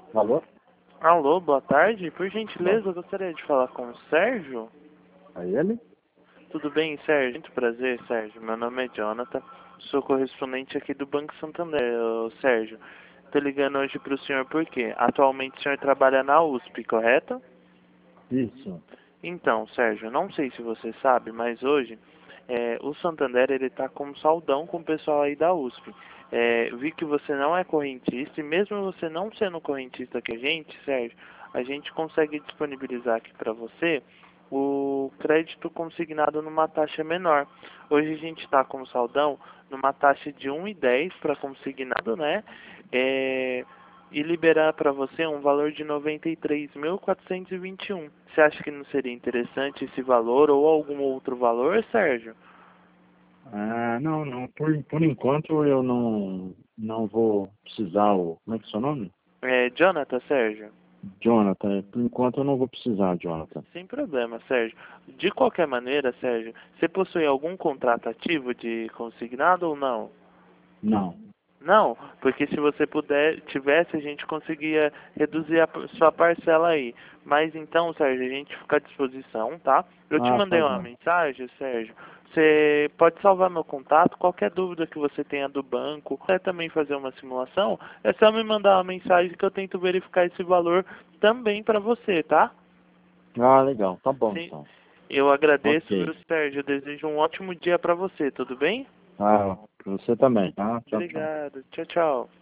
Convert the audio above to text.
Alô? Alô, boa tarde. Por gentileza, Bom, eu gostaria de falar com o Sérgio. é ele? Tudo bem, Sérgio? Muito prazer, Sérgio. Meu nome é Jonathan. Sou correspondente aqui do Banco Santander, Sérgio. Tô ligando hoje para o senhor porque atualmente o senhor trabalha na USP, correto? Isso. Então, Sérgio, não sei se você sabe, mas hoje o Santander ele está com um saldão com o pessoal aí da USP. Vi que você não é correntista e mesmo você não sendo correntista que a gente, Sérgio, a gente consegue disponibilizar aqui para você o crédito consignado numa taxa menor. Hoje a gente está com o saldão numa taxa de 1,10 para consignado, né? É, e liberar para você um valor de 93.421. Você acha que não seria interessante esse valor ou algum outro valor, Sérgio? Ah, não, não. Por enquanto eu não vou precisar. Como é que é o seu nome? Jonathan, Sérgio? Jonathan. Por enquanto eu não vou precisar, Jonathan. Sem problema, Sérgio. De qualquer maneira, Sérgio, você possui algum contrato ativo de consignado ou não? Não. Não, porque se você tivesse, a gente conseguia reduzir a sua parcela aí. Mas então, Sérgio, a gente fica à disposição, tá? Eu te Ah, mandei tá uma bom. mensagem, Sérgio. Você pode salvar meu contato, qualquer dúvida que você tenha do banco, quer também fazer uma simulação, é só me mandar uma mensagem que eu tento verificar esse valor também para você, tá? Ah, legal. Tá bom, Sim, então. eu agradeço, viu, Ok. Sérgio? Eu desejo um ótimo dia para você, tudo bem? Ah, pra você também, tá? Tchau, tchau. Obrigado. Tchau, tchau.